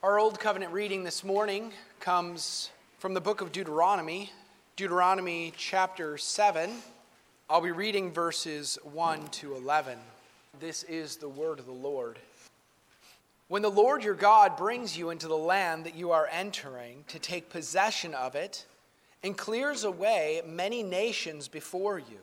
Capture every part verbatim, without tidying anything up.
Our Old Covenant reading this morning comes from the book of Deuteronomy, Deuteronomy chapter seven. I'll be reading verses one to eleven. This is the word of the Lord. When the Lord your God brings you into the land that you are entering to take possession of it, and clears away many nations before you,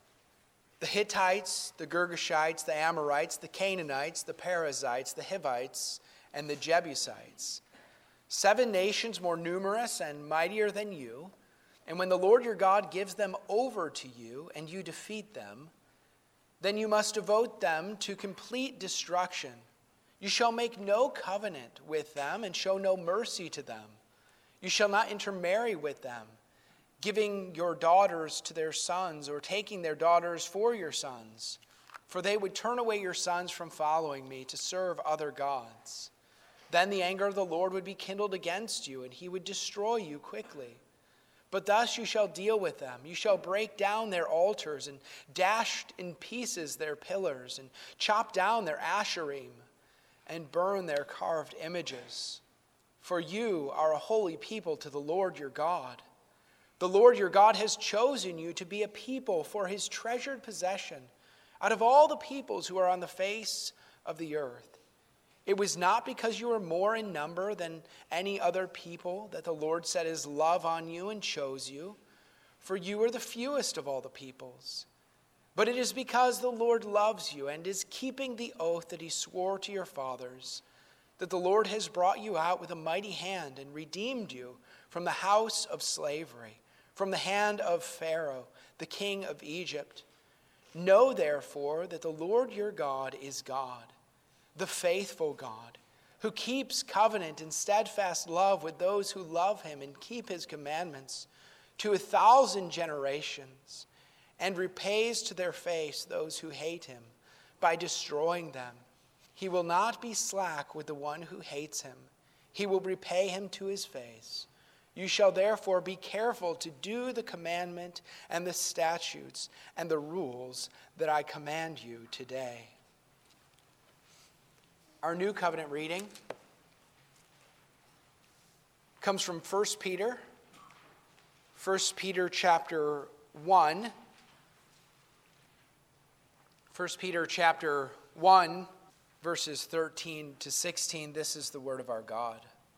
the Hittites, the Girgashites, the Amorites, the Canaanites, the Perizzites, the Hivites, and the Jebusites, seven nations more numerous and mightier than you, and when the Lord your God gives them over to you and you defeat them, then you must devote them to complete destruction. You shall make no covenant with them and show no mercy to them. You shall not intermarry with them, giving your daughters to their sons or taking their daughters for your sons, for they would turn away your sons from following me to serve other gods. Then the anger of the Lord would be kindled against you, and he would destroy you quickly. But thus you shall deal with them. You shall break down their altars and dash in pieces their pillars and chop down their asherim and burn their carved images. For you are a holy people to the Lord your God. The Lord your God has chosen you to be a people for his treasured possession out of all the peoples who are on the face of the earth. It was not because you were more in number than any other people that the Lord set his love on you and chose you, for you were the fewest of all the peoples. But it is because the Lord loves you and is keeping the oath that he swore to your fathers, that the Lord has brought you out with a mighty hand and redeemed you from the house of slavery, from the hand of Pharaoh, the king of Egypt. Know therefore that the Lord your God is God, the faithful God, who keeps covenant and steadfast love with those who love him and keep his commandments to a thousand generations, and repays to their face those who hate him by destroying them. He will not be slack with the one who hates him. He will repay him to his face. You shall therefore be careful to do the commandment and the statutes and the rules that I command you today. Our new covenant reading comes from First Peter, First Peter chapter one. First Peter chapter one, verses thirteen to sixteen. This is the word of our God.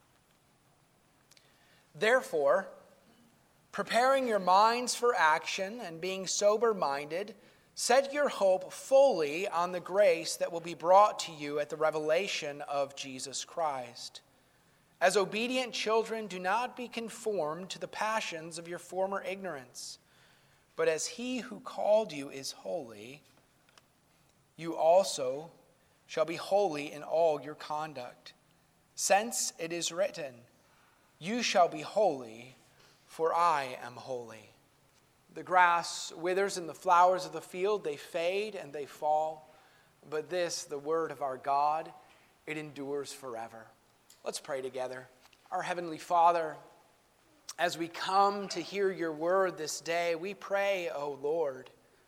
Therefore, preparing your minds for action and being sober-minded, set your hope fully on the grace that will be brought to you at the revelation of Jesus Christ. As obedient children, do not be conformed to the passions of your former ignorance, but as he who called you is holy, you also shall be holy in all your conduct. Since it is written, you shall be holy, for I am holy. The grass withers and the flowers of the field, they fade and they fall. But this, the word of our God, it endures forever. Let's pray together. Our Heavenly Father, as we come to hear your word this day, we pray, O Lord,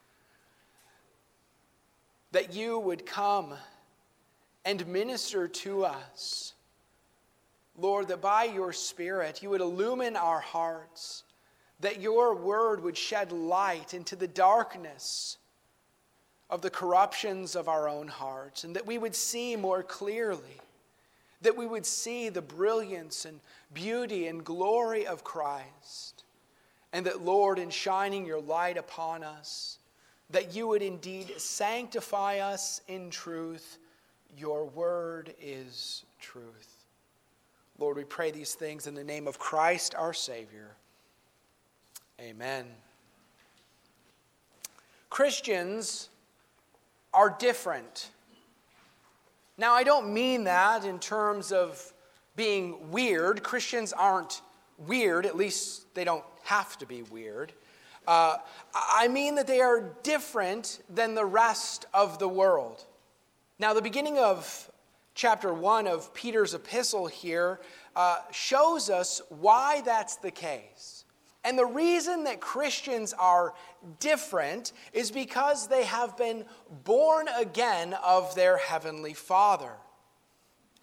that you would come and minister to us. Lord, that by your Spirit you would illumine our hearts, that your word would shed light into the darkness of the corruptions of our own hearts, and that we would see more clearly, that we would see the brilliance and beauty and glory of Christ, and that, Lord, in shining your light upon us, that you would indeed sanctify us in truth. Your word is truth. Lord, we pray these things in the name of Christ our Savior. Amen. Christians are different. Now, I don't mean that in terms of being weird. Christians aren't weird, at least they don't have to be weird. Uh, I mean that they are different than the rest of the world. Now, the beginning of chapter one of Peter's epistle here uh, shows us why that's the case. And the reason that Christians are different is because they have been born again of their Heavenly Father.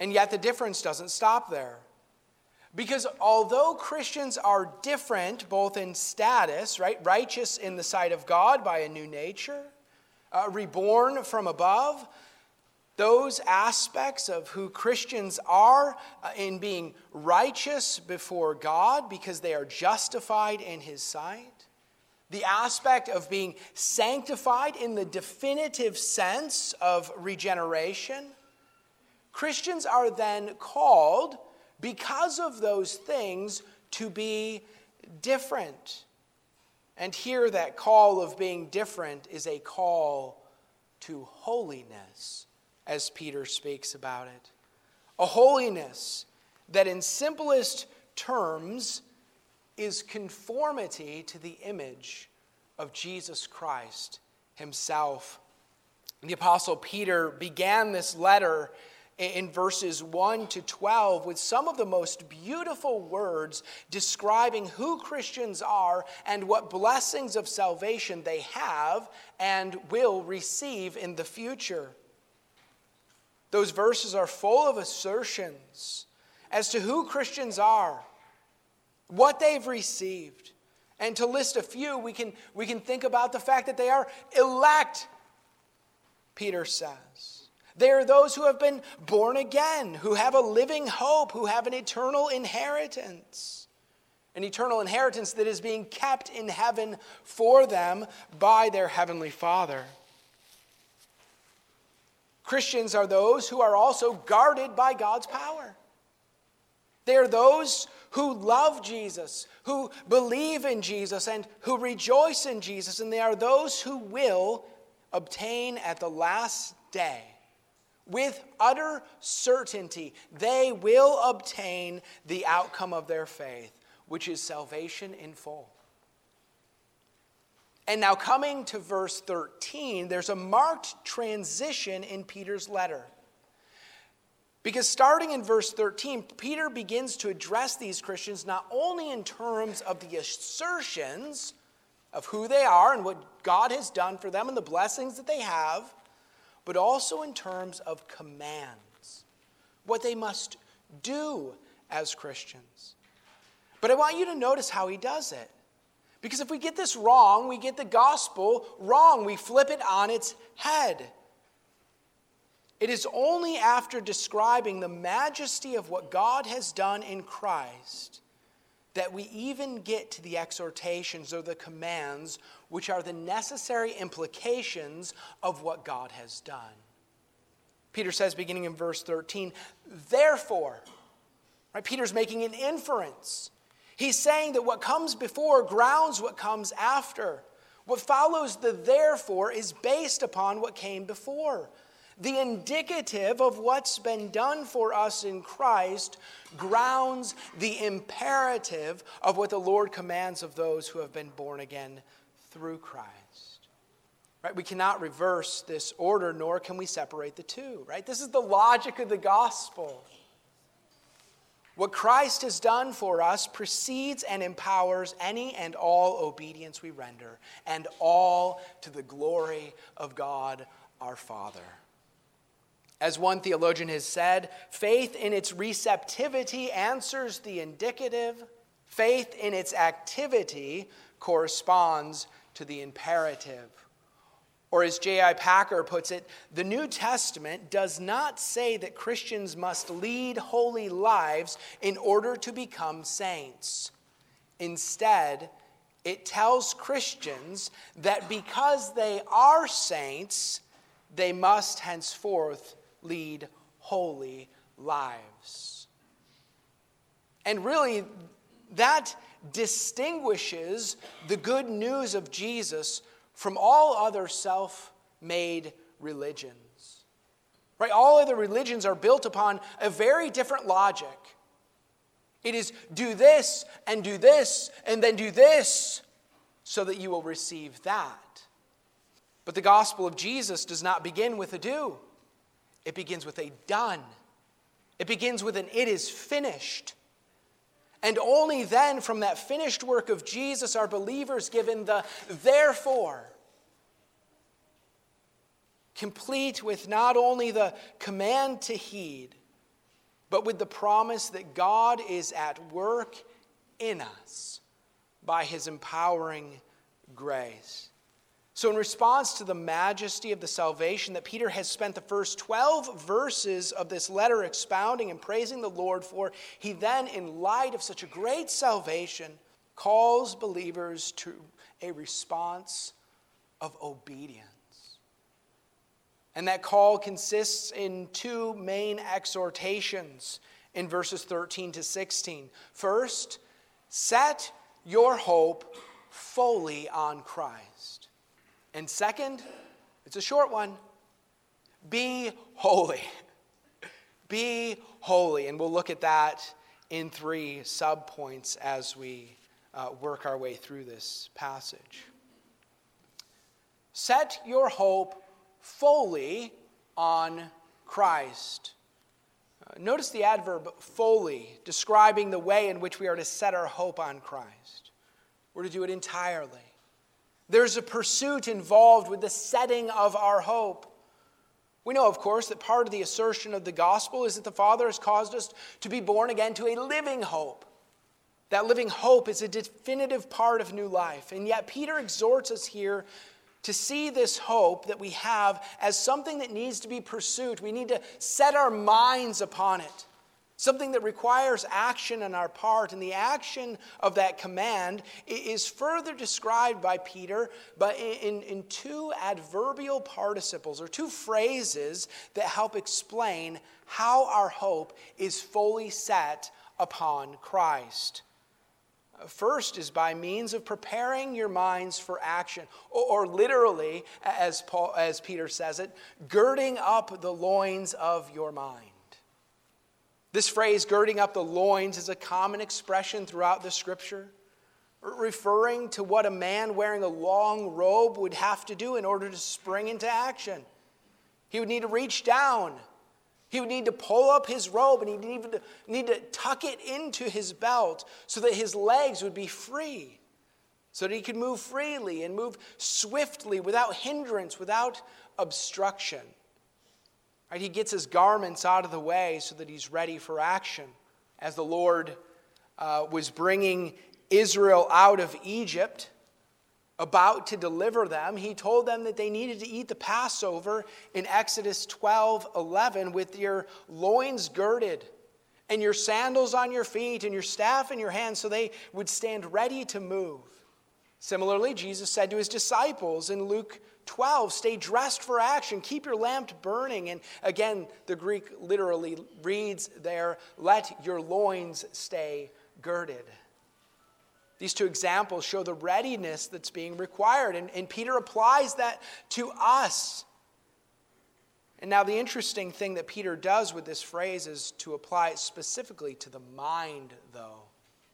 And yet the difference doesn't stop there. Because although Christians are different both in status, right, righteous in the sight of God by a new nature, uh, reborn from above, those aspects of who Christians are uh, in being righteous before God because they are justified in His sight, the aspect of being sanctified in the definitive sense of regeneration, Christians are then called, because of those things, to be different. And here that call of being different is a call to holiness, as Peter speaks about it. A holiness that in simplest terms is conformity to the image of Jesus Christ Himself. The Apostle Peter began this letter in verses one to twelve with some of the most beautiful words describing who Christians are and what blessings of salvation they have and will receive in the future. Those verses are full of assertions as to who Christians are, what they've received. And to list a few, we can, we can think about the fact that they are elect, Peter says. They are those who have been born again, who have a living hope, who have an eternal inheritance. An eternal inheritance that is being kept in heaven for them by their heavenly Father. Christians are those who are also guarded by God's power. They are those who love Jesus, who believe in Jesus, and who rejoice in Jesus. And they are those who will obtain at the last day, with utter certainty, they will obtain the outcome of their faith, which is salvation in full. And now coming to verse thirteen, there's a marked transition in Peter's letter. Because starting in verse thirteen, Peter begins to address these Christians not only in terms of the assertions of who they are and what God has done for them and the blessings that they have, but also in terms of commands, what they must do as Christians. But I want you to notice how he does it. Because if we get this wrong, we get the gospel wrong. We flip it on its head. It is only after describing the majesty of what God has done in Christ that we even get to the exhortations or the commands, which are the necessary implications of what God has done. Peter says, beginning in verse thirteen, therefore, right? Peter's making an inference. He's saying that what comes before grounds what comes after. What follows the therefore is based upon what came before. The indicative of what's been done for us in Christ grounds the imperative of what the Lord commands of those who have been born again through Christ. Right? We cannot reverse this order, nor can we separate the two. Right? This is the logic of the gospel. What Christ has done for us precedes and empowers any and all obedience we render, and all to the glory of God our Father. As one theologian has said, faith in its receptivity answers the indicative. Faith in its activity corresponds to the imperative. Or as J I Packer puts it, the New Testament does not say that Christians must lead holy lives in order to become saints. Instead, it tells Christians that because they are saints, they must henceforth lead holy lives. And really, that distinguishes the good news of Jesus from all other self-made religions. Right? All other religions are built upon a very different logic. It is do this and do this and then do this so that you will receive that. But the gospel of Jesus does not begin with a do. It begins with a done. It begins with an it is finished. And only then, from that finished work of Jesus, are believers given the therefore. Complete with not only the command to heed, but with the promise that God is at work in us by his empowering grace. So in response to the majesty of the salvation that Peter has spent the first twelve verses of this letter expounding and praising the Lord for, he then, in light of such a great salvation, calls believers to a response of obedience. And that call consists in two main exhortations in verses thirteen to sixteen. First, set your hope fully on Christ. And second, it's a short one, be holy. Be holy. And we'll look at that in three subpoints as we uh, work our way through this passage. Set your hope fully on Christ. Uh, notice the adverb fully, describing the way in which we are to set our hope on Christ. We're to do it entirely. There's a pursuit involved with the setting of our hope. We know, of course, that part of the assertion of the gospel is that the Father has caused us to be born again to a living hope. That living hope is a definitive part of new life. And yet Peter exhorts us here to see this hope that we have as something that needs to be pursued. We need to set our minds upon it. Something that requires action on our part. And the action of that command is further described by Peter but in, in two adverbial participles, or two phrases that help explain how our hope is fully set upon Christ. First is by means of preparing your minds for action, or, or literally, as Paul, as Peter says it, girding up the loins of your mind. This phrase, girding up the loins, is a common expression throughout the Scripture, referring to what a man wearing a long robe would have to do in order to spring into action. He would need to reach down. He would need to pull up his robe, and he'd need to, need to tuck it into his belt so that his legs would be free, so that he could move freely and move swiftly without hindrance, without obstruction. Right? He gets his garments out of the way so that he's ready for action. As the Lord uh, was bringing Israel out of Egypt, about to deliver them, he told them that they needed to eat the Passover in Exodus twelve eleven with your loins girded and your sandals on your feet and your staff in your hand so they would stand ready to move. Similarly, Jesus said to his disciples in Luke twelve, stay dressed for action, keep your lamp burning. And again, the Greek literally reads there, let your loins stay girded. These two examples show the readiness that's being required, and, and Peter applies that to us. And now the interesting thing that Peter does with this phrase is to apply it specifically to the mind, though.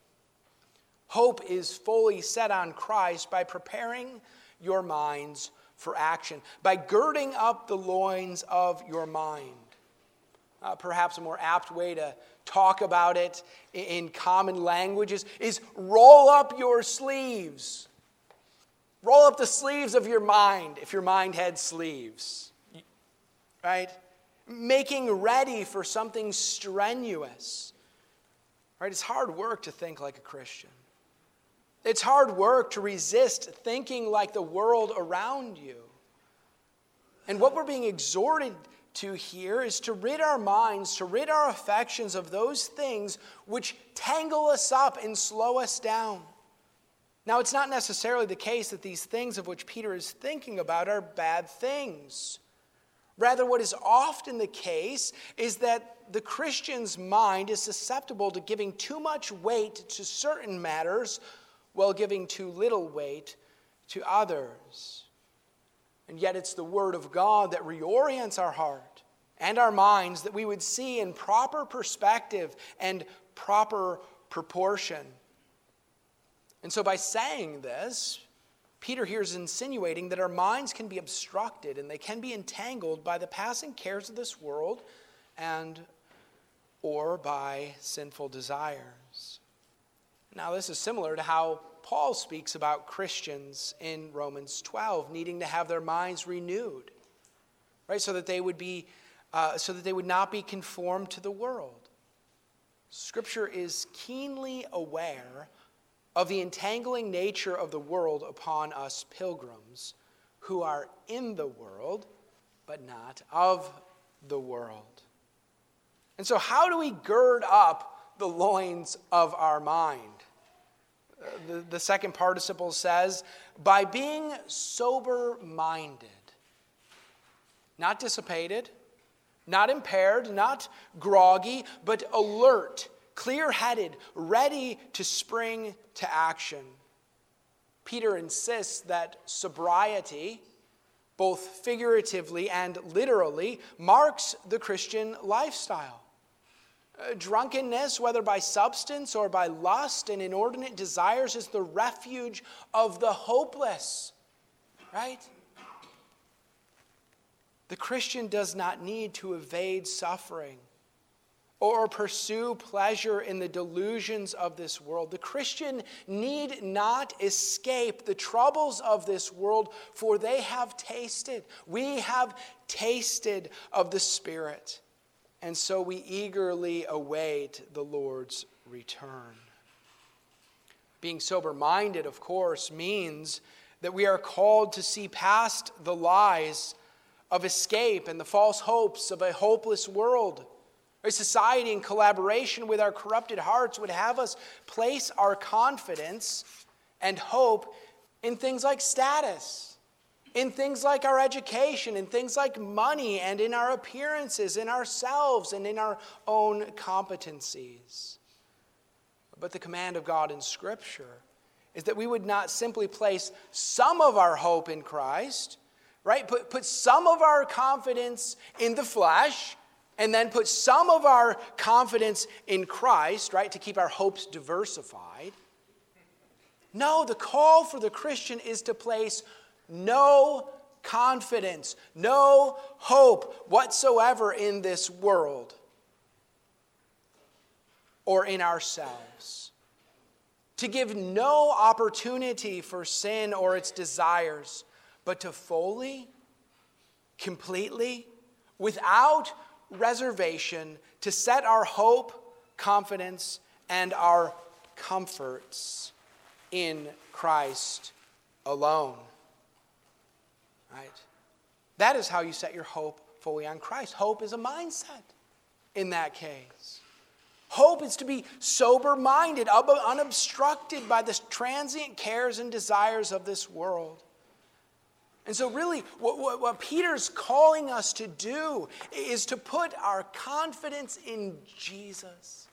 Hope is fully set on Christ by preparing your minds for action, by girding up the loins of your mind. Uh, perhaps a more apt way to talk about it in common languages is roll up your sleeves. Roll up the sleeves of your mind if your mind had sleeves. Right? Making ready for something strenuous. Right? It's hard work to think like a Christian. It's hard work to resist thinking like the world around you. And what we're being exhorted to here is to rid our minds, to rid our affections of those things which tangle us up and slow us down. Now, it's not necessarily the case that these things of which Peter is thinking about are bad things. Rather, what is often the case is that the Christian's mind is susceptible to giving too much weight to certain matters while giving too little weight to others. And yet it's the Word of God that reorients our heart and our minds that we would see in proper perspective and proper proportion. And so by saying this, Peter here is insinuating that our minds can be obstructed and they can be entangled by the passing cares of this world and or by sinful desires. Now, this is similar to how Paul speaks about Christians in Romans twelve needing to have their minds renewed, right? So that they would be, uh, so that they would not be conformed to the world. Scripture is keenly aware of the entangling nature of the world upon us pilgrims who are in the world, but not of the world. And so how do we gird up the loins of our mind? The, the second participle says, by being sober-minded. Not dissipated, not impaired, not groggy, but alert, clear-headed, ready to spring to action. Peter insists that sobriety, both figuratively and literally, marks the Christian lifestyle. Uh, drunkenness, whether by substance or by lust and inordinate desires, is the refuge of the hopeless, right? The Christian does not need to evade suffering or pursue pleasure in the delusions of this world. The Christian need not escape the troubles of this world, for they have tasted. We have tasted of the Spirit, and so we eagerly await the Lord's return. Being sober-minded, of course, means that we are called to see past the lies of escape and the false hopes of a hopeless world. A society in collaboration with our corrupted hearts would have us place our confidence and hope in things like status, in things like our education, in things like money, and in our appearances, in ourselves, and in our own competencies. But the command of God in Scripture is that we would not simply place some of our hope in Christ, right? Put, put some of our confidence in the flesh, and then put some of our confidence in Christ, right, to keep our hopes diversified. No, the call for the Christian is to place no confidence, no hope whatsoever in this world or in ourselves. To give no opportunity for sin or its desires, but to fully, completely, without reservation, to set our hope, confidence, and our comforts in Christ alone. Right? That is how you set your hope fully on Christ. Hope is a mindset in that case. Hope is to be sober-minded, unobstructed by the transient cares and desires of this world. And so really, what, what, what Peter's calling us to do is to put our confidence in Jesus.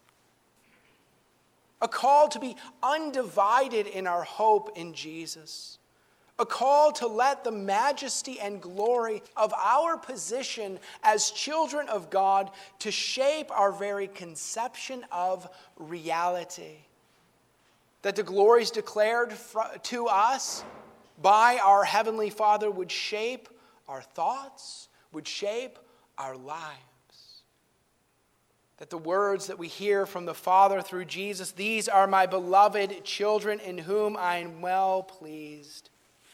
A call to be undivided in our hope in Jesus. A call to let the majesty and glory of our position as children of God to shape our very conception of reality. That the glories declared to us by our Heavenly Father would shape our thoughts, would shape our lives. That the words that we hear from the Father through Jesus, these are my beloved children in whom I am well pleased.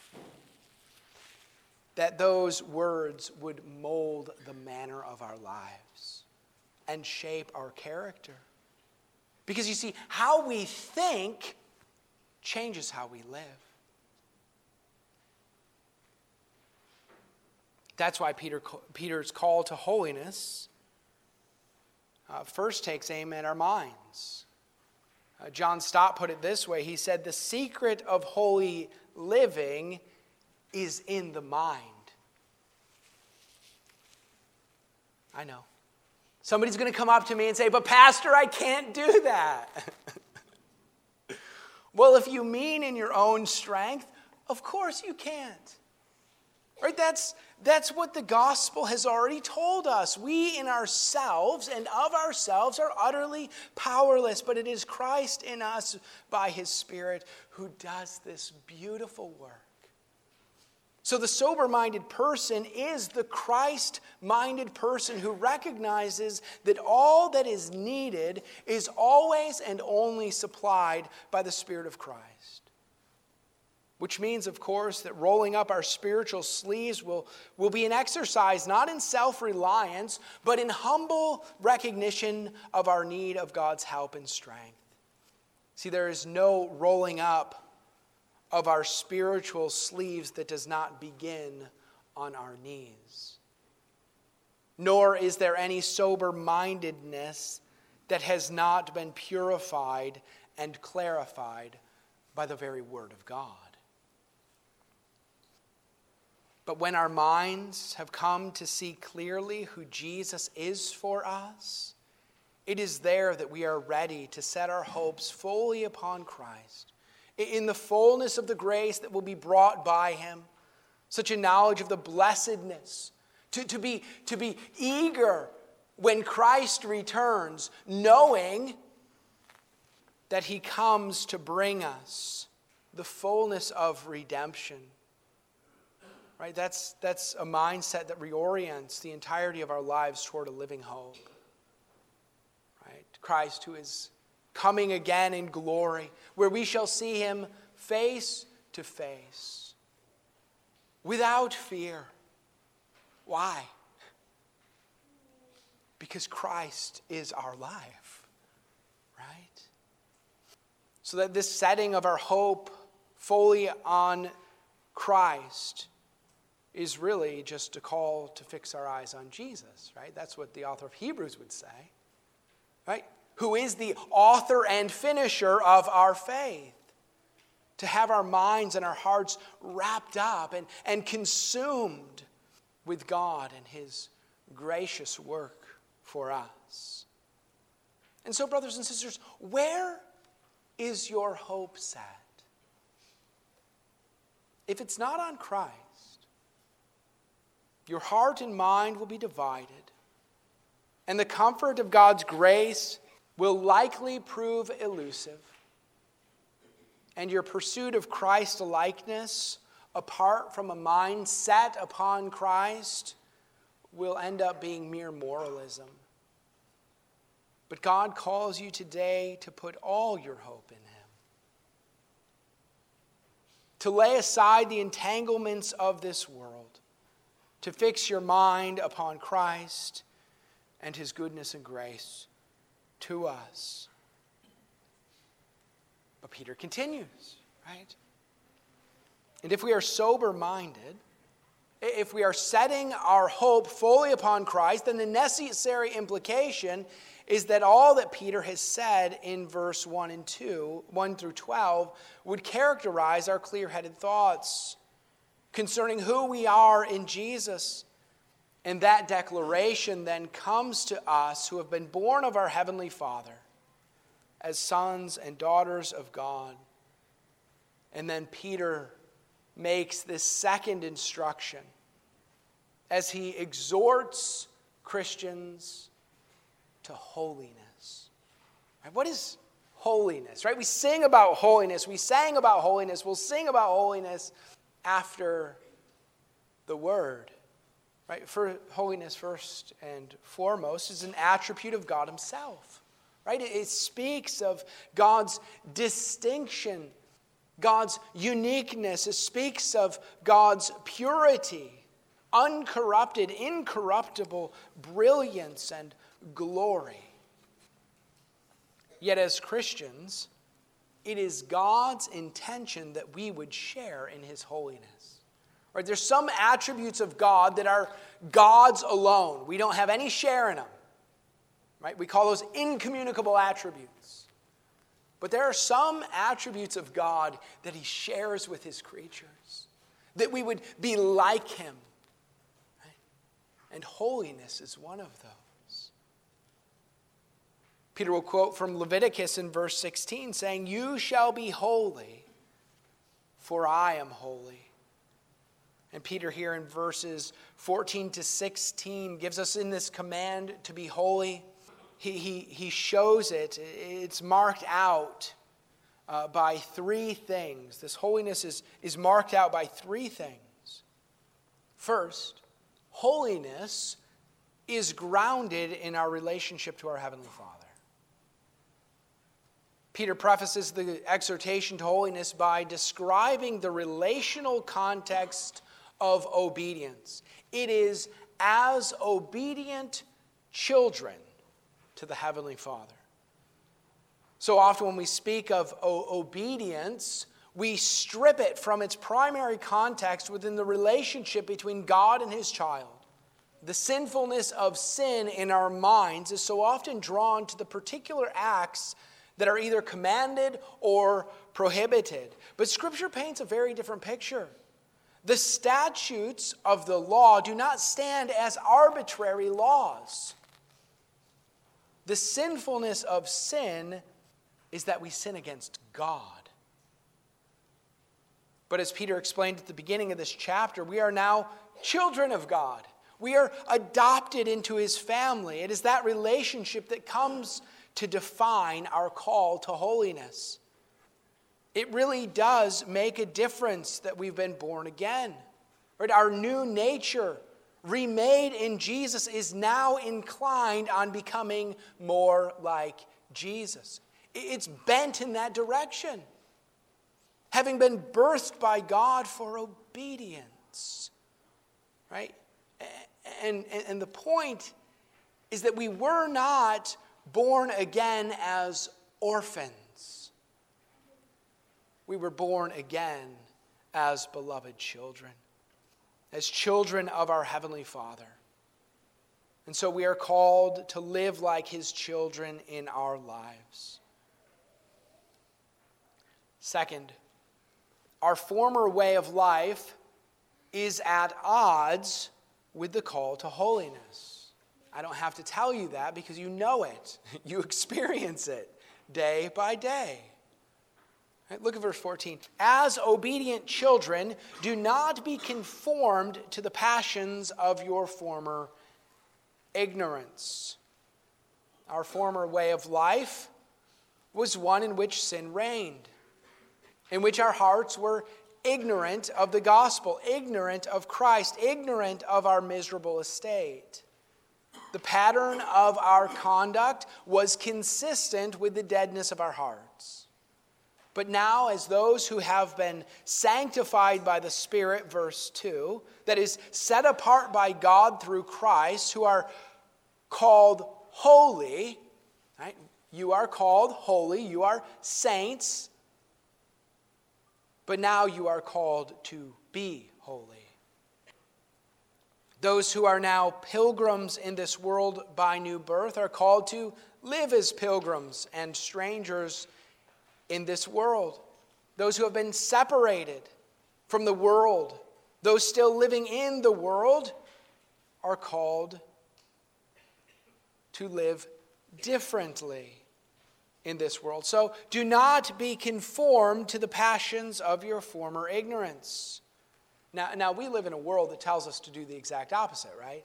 That those words would mold the manner of our lives and shape our character. Because you see, how we think changes how we live. That's why Peter, Peter's call to holiness uh, first takes aim at our minds. Uh, John Stott put it this way. He said, the secret of holy living is in the mind. I know. Somebody's going to come up to me and say, but Pastor, I can't do that. Well, if you mean in your own strength, of course you can't. Right? That's, that's what the gospel has already told us. We in ourselves and of ourselves are utterly powerless, but it is Christ in us by His Spirit who does this beautiful work. So the sober-minded person is the Christ-minded person who recognizes that all that is needed is always and only supplied by the Spirit of Christ. which means, of course, that rolling up our spiritual sleeves will, will be an exercise not in self-reliance, but in humble recognition of our need of God's help and strength. See, there is no rolling up of our spiritual sleeves that does not begin on our knees. Nor is there any sober-mindedness that has not been purified and clarified by the very Word of God. But when our minds have come to see clearly who Jesus is for us, it is there that we are ready to set our hopes fully upon Christ, in the fullness of the grace that will be brought by him, such a knowledge of the blessedness, to, to, be, to be eager when Christ returns, knowing that he comes to bring us the fullness of redemption. Right? That's, that's a mindset that reorients the entirety of our lives toward a living hope. Right? Christ, who is coming again in glory, where we shall see him face to face, without fear. Why? Because Christ is our life. Right? So that this setting of our hope fully on Christ is really just a call to fix our eyes on Jesus, right? That's what the author of Hebrews would say, right? Who is the author and finisher of our faith. To have our minds and our hearts wrapped up and, and consumed with God and his gracious work for us. And so, brothers and sisters, where is your hope set? If it's not on Christ, your heart and mind will be divided, and the comfort of God's grace will likely prove elusive, and your pursuit of Christ-likeness, apart from a mind set upon Christ, will end up being mere moralism. But God calls you today to put all your hope in him, to lay aside the entanglements of this world, to fix your mind upon Christ and his goodness and grace to us. But Peter continues, right? And if we are sober-minded, if we are setting our hope fully upon Christ, then the necessary implication is that all that Peter has said in verse one and two, one through twelve, would characterize our clear-headed thoughts concerning who we are in Jesus. And that declaration then comes to us who have been born of our Heavenly Father as sons and daughters of God. And then Peter makes this second instruction as he exhorts Christians to holiness. Right? What is holiness? Right? We sing about holiness. We sang about holiness. We'll sing about holiness after the word. Right? For holiness, first and foremost, is an attribute of God himself. Right? It, it speaks of God's distinction, God's uniqueness. It speaks of God's purity, uncorrupted, incorruptible brilliance and glory. Yet as Christians, it is God's intention that we would share in his holiness. Right? There's some attributes of God that are God's alone. We don't have any share in them. Right? We call those incommunicable attributes. But there are some attributes of God that he shares with his creatures, that we would be like him. Right? And holiness is one of those. Peter will quote from Leviticus in verse sixteen, saying, "You shall be holy, for I am holy." And Peter here in verses fourteen to sixteen gives us in this command to be holy. He, he, he shows it. It's marked out uh, by three things. This holiness is, is marked out by three things. First, holiness is grounded in our relationship to our Heavenly Father. Peter prefaces the exhortation to holiness by describing the relational context of obedience. It is as obedient children to the Heavenly Father. So often when we speak of o- obedience, we strip it from its primary context within the relationship between God and His child. The sinfulness of sin in our minds is so often drawn to the particular acts that are either commanded or prohibited. But Scripture paints a very different picture. The statutes of the law do not stand as arbitrary laws. The sinfulness of sin is that we sin against God. But as Peter explained at the beginning of this chapter, we are now children of God. We are adopted into His family. It is that relationship that comes to define our call to holiness. It really does make a difference that we've been born again. Right? Our new nature, remade in Jesus, is now inclined on becoming more like Jesus. It's bent in that direction. Having been birthed by God for obedience. Right? And, and, and the point is that we were not born again as orphans. We were born again as beloved children, as children of our Heavenly Father. And so we are called to live like His children in our lives. Second, our former way of life is at odds with the call to holiness. I don't have to tell you that because you know it. You experience it day by day. Right, look at verse fourteen. As obedient children, do not be conformed to the passions of your former ignorance. Our former way of life was one in which sin reigned, in which our hearts were ignorant of the gospel, ignorant of Christ, ignorant of our miserable estate. The pattern of our conduct was consistent with the deadness of our hearts. But now, as those who have been sanctified by the Spirit, verse two, that is, set apart by God through Christ, who are called holy, right? You are called holy, you are saints, but now you are called to be holy. Those who are now pilgrims in this world by new birth are called to live as pilgrims and strangers in this world. Those who have been separated from the world, those still living in the world, are called to live differently in this world. So do not be conformed to the passions of your former ignorance. Now, now, we live in a world that tells us to do the exact opposite, right?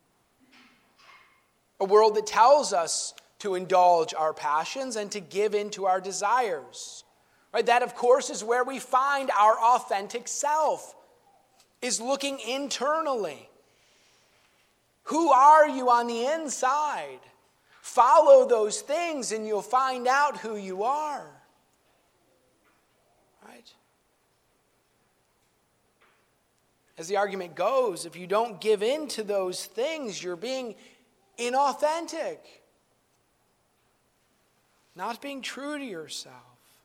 A world that tells us to indulge our passions and to give in to our desires. Right? That, of course, is where we find our authentic self, is looking internally. Who are you on the inside? Follow those things and you'll find out who you are. Right? As the argument goes, if you don't give in to those things, you're being inauthentic. Not being true to yourself.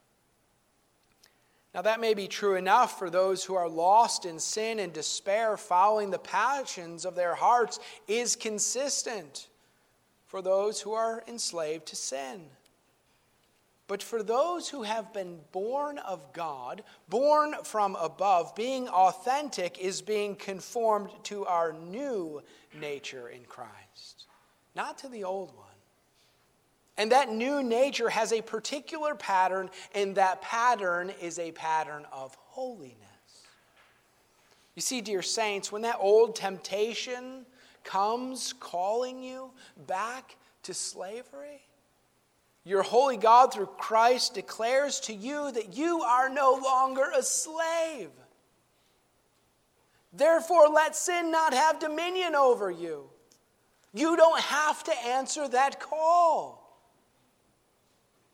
Now that may be true enough for those who are lost in sin and despair. Following the passions of their hearts is consistent for those who are enslaved to sin. But for those who have been born of God, born from above, being authentic is being conformed to our new nature in Christ, not to the old one. And that new nature has a particular pattern, and that pattern is a pattern of holiness. You see, dear saints, when that old temptation comes calling you back to slavery, your holy God through Christ declares to you that you are no longer a slave. Therefore, let sin not have dominion over you. You don't have to answer that call.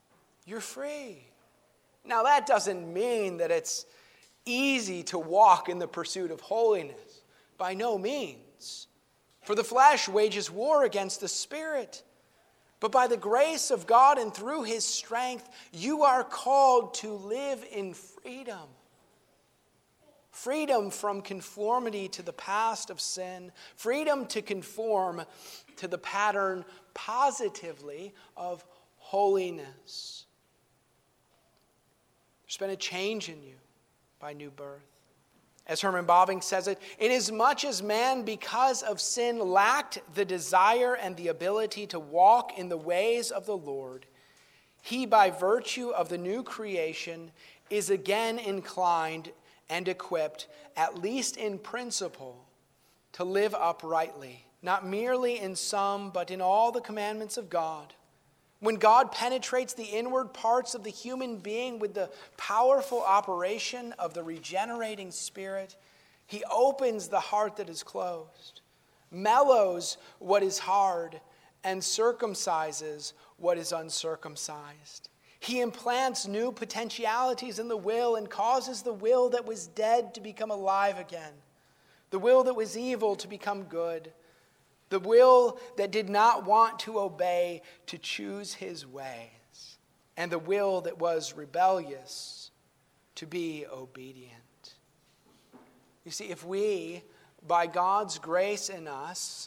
you're free. Now, that doesn't mean that it's easy to walk in the pursuit of holiness. By no means. For the flesh wages war against the spirit. But by the grace of God and through his strength, you are called to live in freedom. Freedom from conformity to the past of sin. Freedom to conform to the pattern positively of holiness. There's been a change in you by new birth. As Herman Bavinck says it, inasmuch as man, because of sin, lacked the desire and the ability to walk in the ways of the Lord, he, by virtue of the new creation, is again inclined and equipped, at least in principle, to live uprightly, not merely in some, but in all the commandments of God. When God penetrates the inward parts of the human being with the powerful operation of the regenerating Spirit, he opens the heart that is closed, mellows what is hard, and circumcises what is uncircumcised. He implants new potentialities in the will and causes the will that was dead to become alive again, the will that was evil to become good, the will that did not want to obey to choose his ways, and the will that was rebellious to be obedient. You see, if we, by God's grace in us,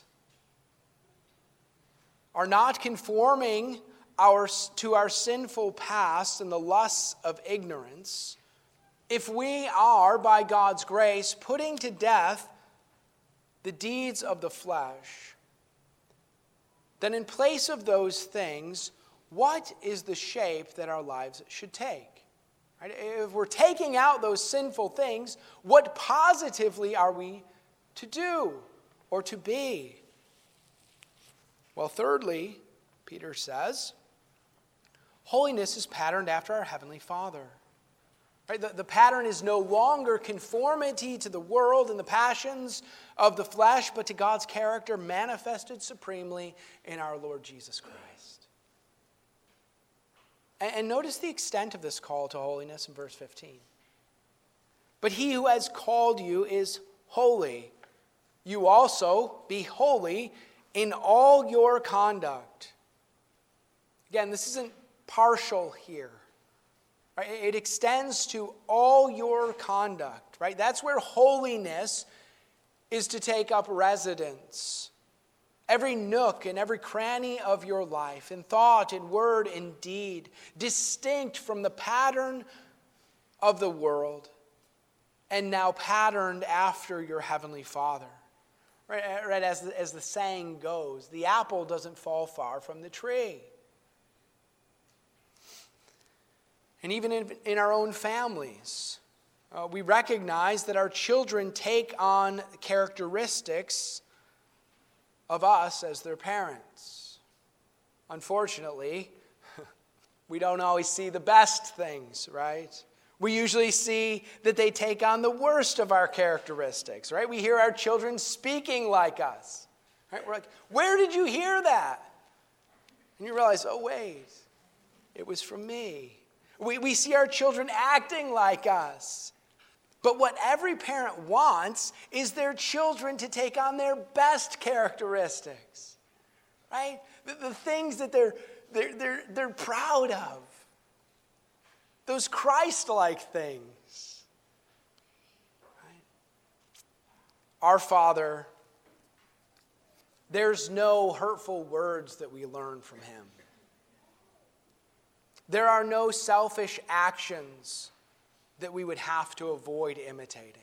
are not conforming our, to our sinful past and the lusts of ignorance, if we are, by God's grace, putting to death the deeds of the flesh, then in place of those things, what is the shape that our lives should take? Right? If we're taking out those sinful things, what positively are we to do or to be? Well, thirdly, Peter says, holiness is patterned after our Heavenly Father. Right? The, the pattern is no longer conformity to the world and the passions of the flesh, but to God's character manifested supremely in our Lord Jesus Christ. And, and notice the extent of this call to holiness in verse fifteen. But he who has called you is holy. You also be holy in all your conduct. Again, this isn't partial here. Right? It extends to all your conduct. Right? That's where holiness is to take up residence. Every nook and every cranny of your life, in thought, in word, in deed, distinct from the pattern of the world, and now patterned after your Heavenly Father. Right? Right? As the, as the saying goes, the apple doesn't fall far from the tree. And even in, in our own families, uh, we recognize that our children take on characteristics of us as their parents. Unfortunately, we don't always see the best things, right? We usually see that they take on the worst of our characteristics, right? We hear our children speaking like us, right? We're like, where did you hear that? And you realize, oh, wait, it was from me. We, we see our children acting like us. But what every parent wants is their children to take on their best characteristics, right? The, the things that they're, they're, they're, they're proud of. Those Christ-like things. Right? Our Father, there's no hurtful words that we learn from him. There are no selfish actions that we would have to avoid imitating.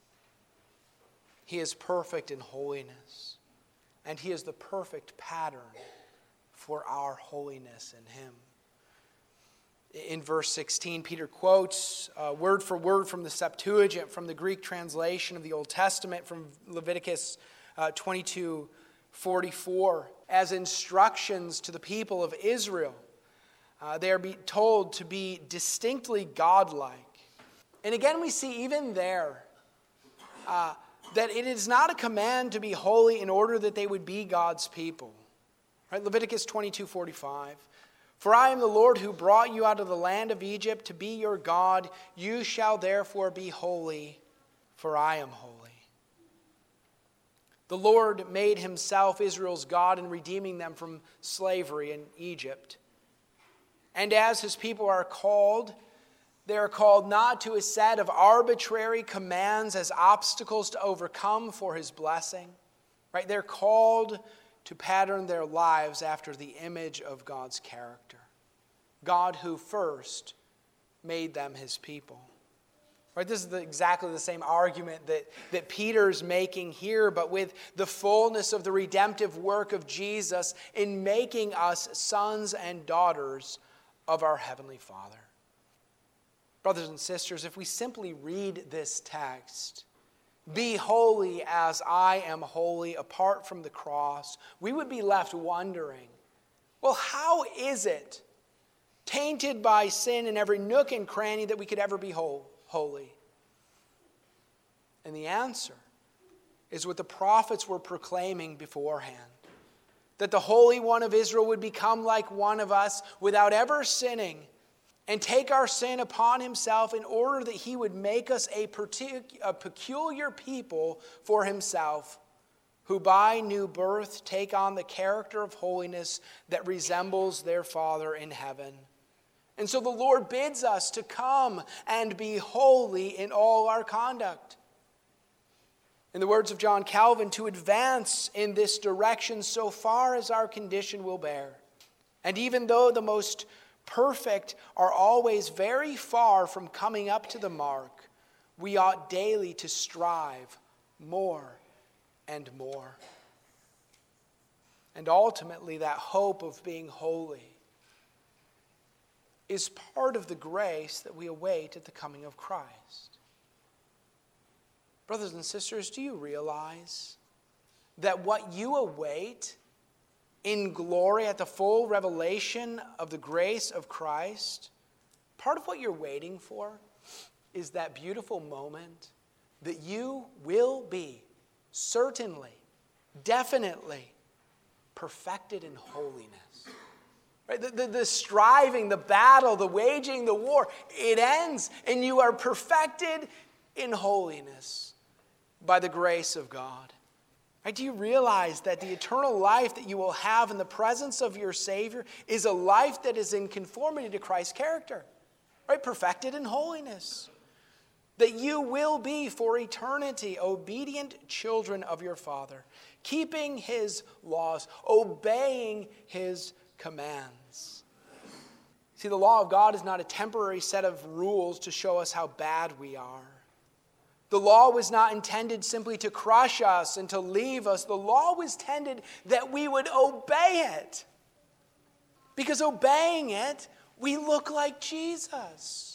He is perfect in holiness, and he is the perfect pattern for our holiness in him. In verse sixteen, Peter quotes uh, word for word from the Septuagint, from the Greek translation of the Old Testament, from Leviticus uh, twenty-two forty-four, as instructions to the people of Israel. Uh, they are be told to be distinctly godlike. And again, we see even there uh, that it is not a command to be holy in order that they would be God's people. Right? Leviticus twenty-two forty-five. For I am the Lord who brought you out of the land of Egypt to be your God. You shall therefore be holy, for I am holy. The Lord made himself Israel's God in redeeming them from slavery in Egypt. And as his people are called, they are called not to a set of arbitrary commands as obstacles to overcome for his blessing. Right? They're called to pattern their lives after the image of God's character. God who first made them his people. Right? This is the, exactly the same argument that, that Peter's making here, but with the fullness of the redemptive work of Jesus in making us sons and daughters of our Heavenly Father. Brothers and sisters, if we simply read this text, be holy as I am holy, apart from the cross, we would be left wondering, well, how is it, tainted by sin in every nook and cranny, that we could ever be whole, holy? And the answer is what the prophets were proclaiming beforehand, that the Holy One of Israel would become like one of us without ever sinning, and take our sin upon himself in order that he would make us a, partic- a peculiar people for himself, who by new birth take on the character of holiness that resembles their Father in heaven. And so the Lord bids us to come and be holy in all our conduct. In the words of John Calvin, to advance in this direction so far as our condition will bear. And even though the most perfect are always very far from coming up to the mark, we ought daily to strive more and more. And ultimately, that hope of being holy is part of the grace that we await at the coming of Christ. Brothers and sisters, do you realize that what you await in glory at the full revelation of the grace of Christ, part of what you're waiting for is that beautiful moment that you will be certainly, definitely perfected in holiness. Right? The, the, the striving, the battle, the waging, the war, it ends, and you are perfected in holiness by the grace of God. Right? Do you realize that the eternal life that you will have in the presence of your Savior is a life that is in conformity to Christ's character? Right? Perfected in holiness. That you will be for eternity obedient children of your Father, keeping his laws, obeying his commands. See, the law of God is not a temporary set of rules to show us how bad we are. The law was not intended simply to crush us and to leave us. The law was intended that we would obey it. Because obeying it, we look like Jesus.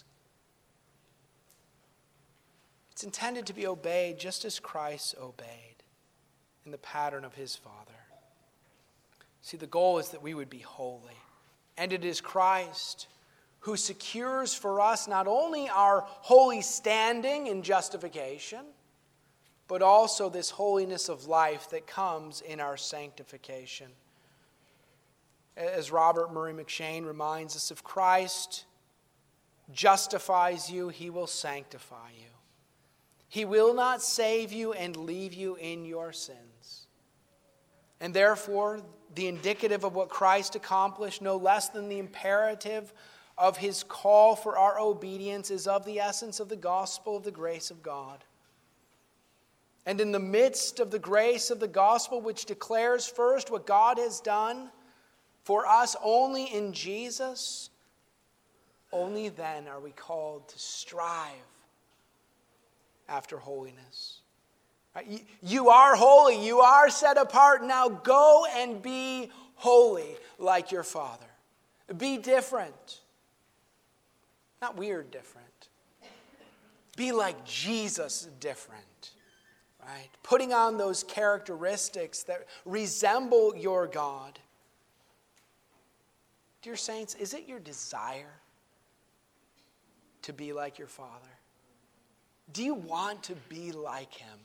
It's intended to be obeyed just as Christ obeyed in the pattern of his Father. See, the goal is that we would be holy. And it is Christ who secures for us not only our holy standing in justification, but also this holiness of life that comes in our sanctification. As Robert Murray McShane reminds us, if Christ justifies you, he will sanctify you. He will not save you and leave you in your sins. And therefore, the indicative of what Christ accomplished, no less than the imperative of his call for our obedience, is of the essence of the gospel of the grace of God. And in the midst of the grace of the gospel, which declares first what God has done for us only in Jesus, only then are we called to strive after holiness. Right? You are holy. You are set apart. Now go and be holy like your Father. Be different. Not weird different. Be like Jesus different. Right? Putting on those characteristics that resemble your God. Dear saints, is it your desire to be like your Father? Do you want to be like him?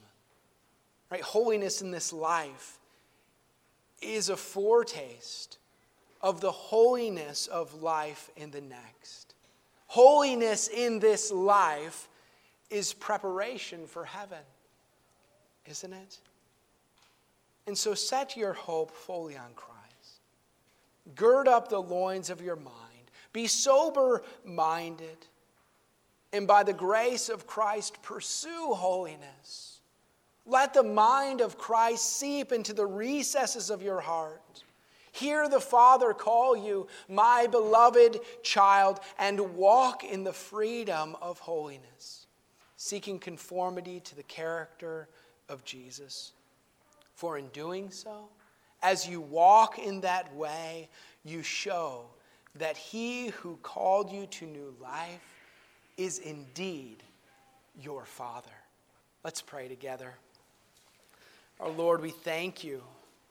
Right? Holiness in this life is a foretaste of the holiness of life in the next. Holiness in this life is preparation for heaven, isn't it? And so set your hope fully on Christ. Gird up the loins of your mind. Be sober-minded. And by the grace of Christ, pursue holiness. Let the mind of Christ seep into the recesses of your heart. Hear the Father call you, my beloved child, and walk in the freedom of holiness, seeking conformity to the character of Jesus. For in doing so, as you walk in that way, you show that he who called you to new life is indeed your Father. Let's pray together. Our Lord, we thank you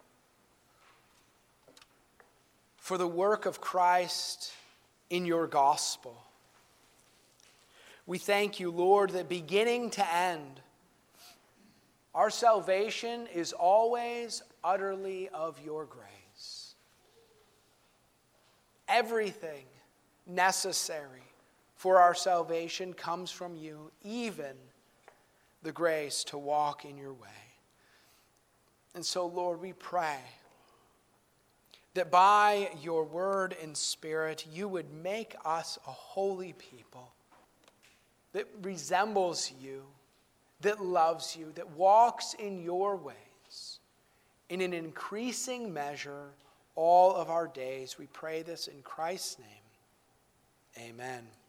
for the work of Christ in your gospel. We thank you, Lord, that beginning to end, our salvation is always utterly of your grace. Everything necessary for our salvation comes from you, even the grace to walk in your way. And so, Lord, we pray that by your word and spirit, you would make us a holy people that resembles you, that loves you, that walks in your ways in an increasing measure all of our days. We pray this in Christ's name. Amen.